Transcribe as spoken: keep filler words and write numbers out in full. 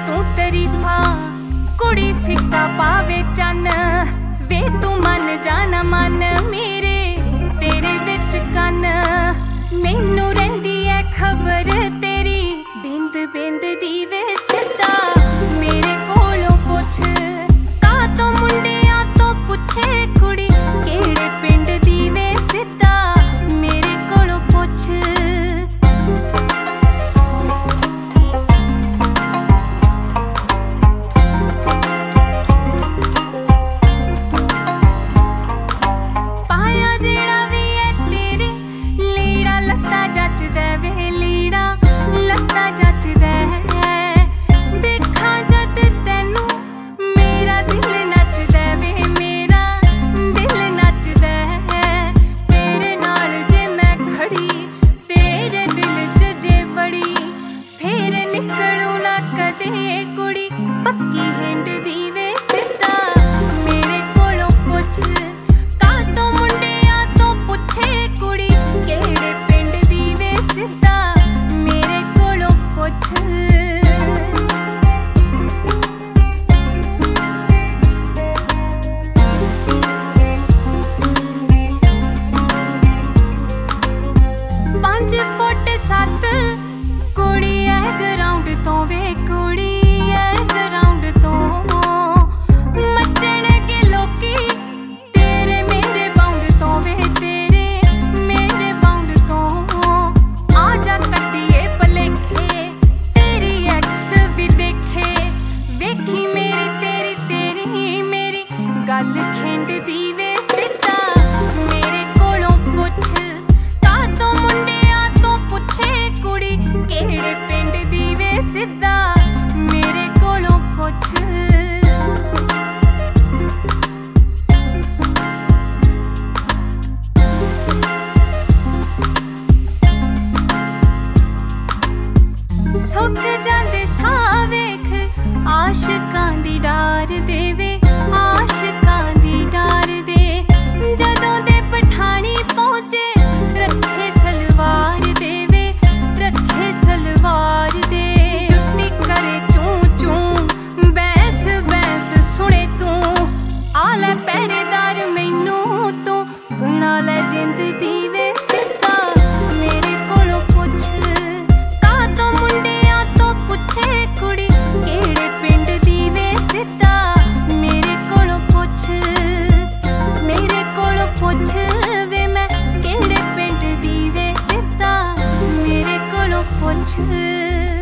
तू तरीफा कुड़ी फिक्का पावे चन वे तू मन जाना मन मेरे तेरे विच कन मैनू रहिंदी है खबर तेरी बिंद बिंद दी वे सिद्धा मेरे कोलों पुछ का तो मुंडिया तो पुछे कुड़ी केड़े पिंड दी वे सिद्धा मेरे कोलों पुछ पक्की हिंड दी वे सिद्धा मेरे कोलों पुछ का तो मुंडिया तो पुछे कुड़ी केड़े पिंड दी वे सिद्धा मेरे कोलों पुछ पांच फुट सत्त कुड़ी है ग्राउंड तो वे कुड़ी गल खिंड दी वे सिद्धा मेरे कोलों पुछ का तो मुंडिया तो पुछे कुड़ी केड़े पिंड दी वे सिद्धा मेरे कोलों पुछ सुक जांदे साह वेख आशिकां दी डार देवे आशिकां दी डार दे जदों दे पठानी पहुंचे रखे सलवार देवे रखे सलवार दे जुत्ती करे चूं चूं बैस बैस सुने तू आले पहरेदार मैनू तू बना ले जिंद दी वे सिद्धा मेरे कोलों पुछ का तो मुंडिया तो पुछे कुड़ी केड़े पिंड दी वे सिद्धा मेरे कोलों पुछ मेरे कोलों पुछ वे मैं केड़े पिंड दी वे सिद्धा मेरे कोलों पुछ।